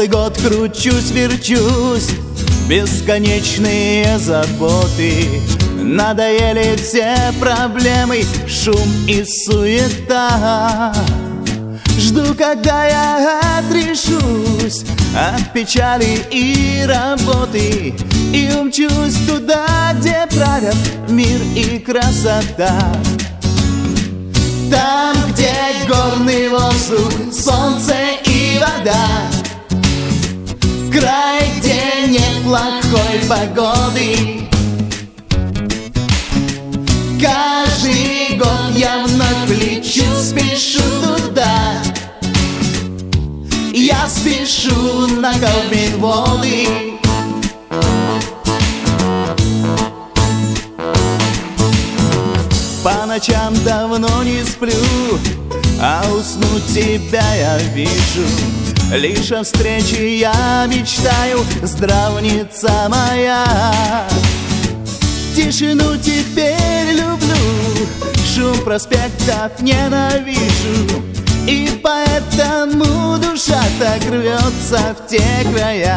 Целый год кручусь, верчусь, бесконечные заботы. Надоели все проблемы, шум и суета. Жду, когда я отрешусь от печали и работы и умчусь туда, где правят мир и красота. Там, где горный воздух, солнце и вода, край, где нет плохой погоды. Каждый год я вновь лечу, спешу туда. Я спешу на Каменводы. По ночам давно не сплю, а уснуть тебя я вижу. Лишь о встрече я мечтаю, здравница моя. Тишину теперь люблю, шум проспектов ненавижу, и поэтому душа так рвется в те края.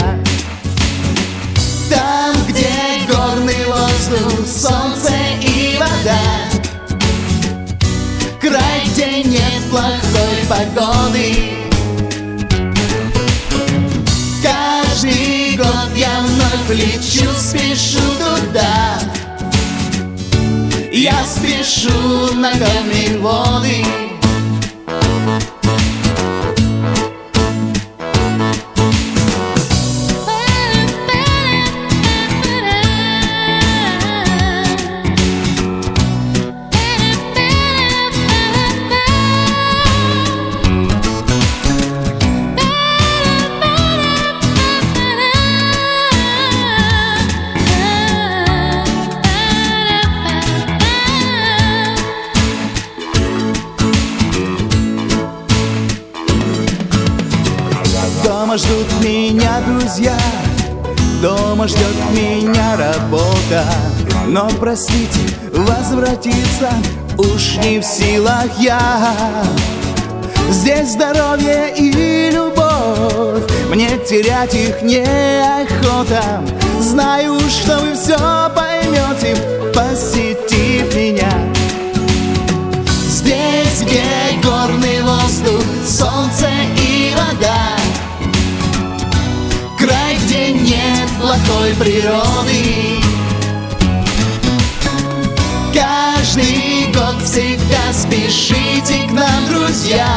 Там, где горный воздух, солнце и вода, край, где нет плохой погоды. Каждый год я вновь лечу, спешу туда. Я спешу на Каменводы. Дома ждут меня друзья, дома ждет меня работа. Но простите, возвратиться уж не в силах я. Здесь здоровье и любовь, мне терять их неохота. Знаю, что вы все поймете, посетив меня. Здесь, где горный воздух, солнце и вода, край, где нет плохой природы. Каждый год всегда спешите к нам, друзья,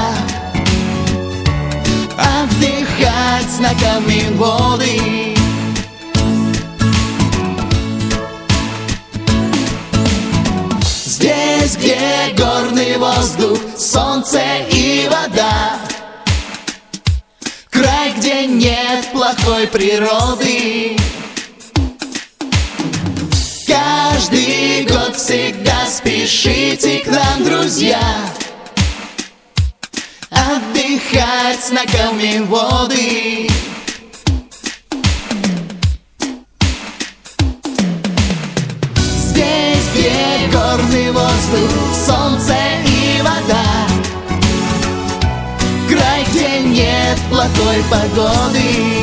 отдыхать на Каменводы. Здесь, где горный воздух, солнце и вода, край, где нет плохой природы. Каждый год всегда спешите к нам, друзья, отдыхать на Каменводы. Здесь, где горный воздух, солнце и вода, край, где нет плохой погоды.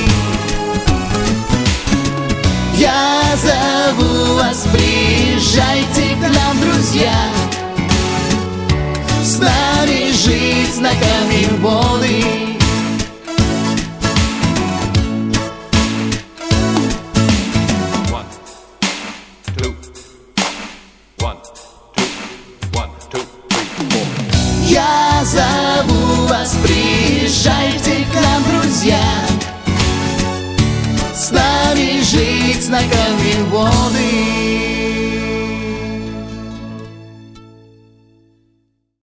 Я зову вас, приезжайте к нам, друзья, с нами жить на Каменводы.